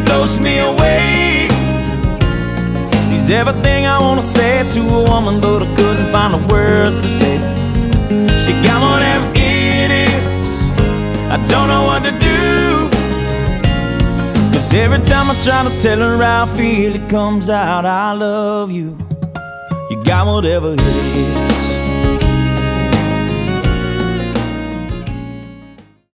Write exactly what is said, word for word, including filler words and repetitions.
blows me away. She's everything I wanna say to a woman, but I couldn't find the words to say. She got whatever it is, I don't know what to do. Cause every time I try to tell her how I feel, it comes out, I love you. You got whatever it is.